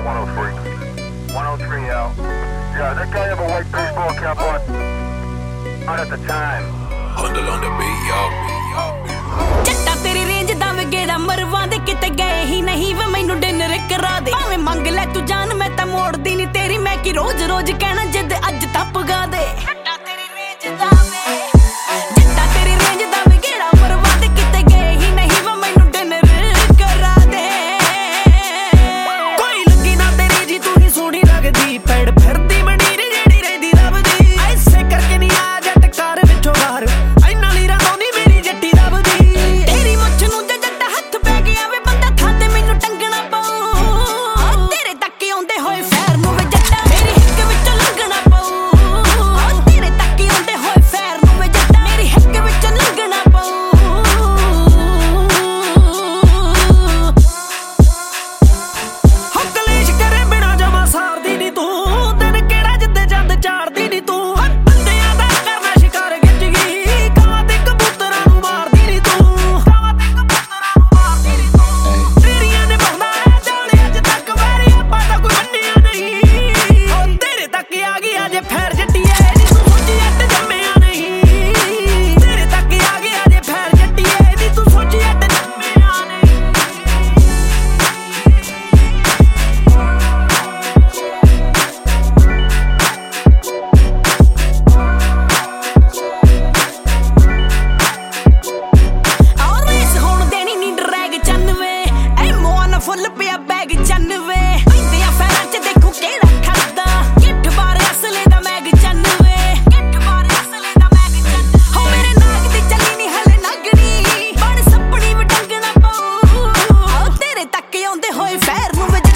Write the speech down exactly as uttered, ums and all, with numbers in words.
one oh three. one oh three out. Yeah, that guy have a white baseball cap on? Not at the time. Handle on the beat, yo. ਜੱਟਾ ਤੇਰੀ range ਦਾ ਵੇ ਗੇੜਾ ਮਰਵਾਂ ਦੇ ਕਿਤੇ ਗਏ ਹੀ ਨਹੀਂ ਵੇ ਮੈਨੂੰ dinner ਕਰਾ ਦੇ ਭਾਵੇਂ ਮੰਗ ਲੈ ਤੂੰ ਜਾਨ ਮੈਂ ਤਾਂ ਮੋੜਦੀ ਨਹੀਂ ਤੇਰੀ ਮੈਂ ਕੀ ਰੋਜ਼ ਰੋਜ਼ ਕਹਿਣਾ ਜਿੱਦ ਅੱਜ ਤਾਂ ਪਗਾ ਦੇ ਜੱਟਾ ਤੇਰੀ ਰੇਂਜ ਦਾ ਵੇ ਜੱਟਾ ਤੇਰੀ ਰੇਂਜ ਦਾ ਵੇ ਗੇੜਾ ਮਰਵਾਂ ਦੇ ਕਿਤੇ ਗਏ ਹੀ ਨਹੀਂ ਵੇ ਮੈਨੂੰ ਡਿਨਰ ਕਰਾ ਦੇ ਕੋਈ ਲੱਗੀ ਨਾ ਤੇਰੀ ਜੀ ਤੂੰ ਹੀ ਸੋਹਣੀ ਲੱਗਦੀ ਪੈੜ ਫਿਰਦੀ ਮਣੀਰ ਜਿਹੜੀ ਰਹਿੰਦੀ ਲੱਭਦੀ ਐਸੇ ਕਰਕੇ ਨਹੀਂ ਆ ਜੱਟ ਕਾਰ ਵਿੱਚੋਂ ਬਾਹਰ ਇੰਨਾ ਲੀਰਾ ਦੋਨੀ ਮੇਰੀ ਜੱਟੀ ਲੱਭਦੀ ਤੇਰੀ ਮੁੱਛ ਨੂੰ ਜੇ ਜੱਟ ਹੱਥ ਪੈ ਗਿਆ ਵੇ ਬੰਦਾ ਥਾਂ ਤੇ ਮੈਨੂੰ ਟੰਗਣਾ ਪਊ ਤੇਰੇ ਤੱਕ ਆਉਂਦੇ ਹੋਏ ਫੈਰ ਨੂੰ ਵੇ ਜੱਟਾ ਮੇਰੀ ਹਿੱਕ ਵਿੱਚੋਂ ਲੰਘਣਾ ਪਊ ਤੇਰੇ ਤੱਕ ਆਉਂਦੇ ਹੋਏ ਫੈਰ ਨੂੰ ਵੇ ਜੱਟਾ ਮੇਰੀ ਹਿੱਕ ਵਿੱਚੋਂ ਲੰਘਣਾ ਪਊ ਹੋ ਕਲੇਸ਼ ਕਰੇ ਬਿਨਾ ਜਮਾ ਸਾਰਦੀ ਨੀ ਤੂੰ ਦਿਨ ਕਿਹੜਾ ਜਿੱਦੇ ਜੰਦ ਚਾੜਦੀ ਨੀ ਤੂੰ ਬੰਦਿਆਂ ਦਾ ਕਰਨਾ ਸ਼ਿਕਾਰ ਗਿੱਜ ਗਈ ਕਾਂ ਤੇ ਕਬੂਤਰਾਂ ਨੂੰ ਮਾਰਦੀ ਨੀ ਤੂੰ ਕਾਂ ਤੇ ਕਬੂਤਰਾਂ ਨੂੰ ਮਾਰਦੀ ਨੀ ਤੂੰ ਤੇਰੀਆਂ ਨੇ ਬਹੁਣਾ ਜਾਣੇ ਅੱਜ ਤੱਕ ਵਾਰੀ ਆਪਾਂ ਤਾਂ ਕੋਈ ਮੰਨਿਆ ਨਹੀਂ ਹੋ ਤੇਰੇ ਤੱਕ ਆ ਗਈ ਅਜੇ ਫੈਰ ਜੱਟੀਏ ਨੀ ਤੂੰ ਸੋਚੀ ਅੱਟ ਜੰਮਿਆ ਨਹੀਂ ਤੇਰੇ ਤੱਕ ਆ ਗਈ ਅਜੇ ਫੈਰ ਜੱਟੀਏ ਨੀ ਤੂੰ ਸੋਚੀ ਅੱਟ ਜੰਮਿਆ ਨਹੀਂ ਔਰ ਰੇਸ ਹੋਣ ਦੇਣੀ ਨੀ ਡਰੈਗ ਚੰਨਵੇ ਐ ਮੋਨ ਫੁੱਲ ਪਿਆ ਬੈਗ ਚੰਨਵੇ ਪੈਂਦੀਆਂ ਫੈਰਾਂ ਚ ਦੇਖੂ ਕਿਹੜਾ ਖੜਦਾ ਕਿੱਠ ਬਾਰ ਅਸਲੇ ਦਾ ਮੈਗ ਚੰਨਵੇ ਕਿੱਠ ਬਾਰ ਅਸਲੇ ਦਾ ਮੈਗ ਚੰਨ ਹੋ ਮੇਰੇ ਨਾਗ ਦੀ ਚੱਲੀ ਨੀ ਹਲੇ ਨਗਣੀ ਬਣ ਸੱਪਣੀ ਵਟੰਗਣਾ ਪਊ ਤੇਰੇ ਤੱਕ ਆਉਂਦੇ ਹੋਏ ਫੈਰ ਨੂੰ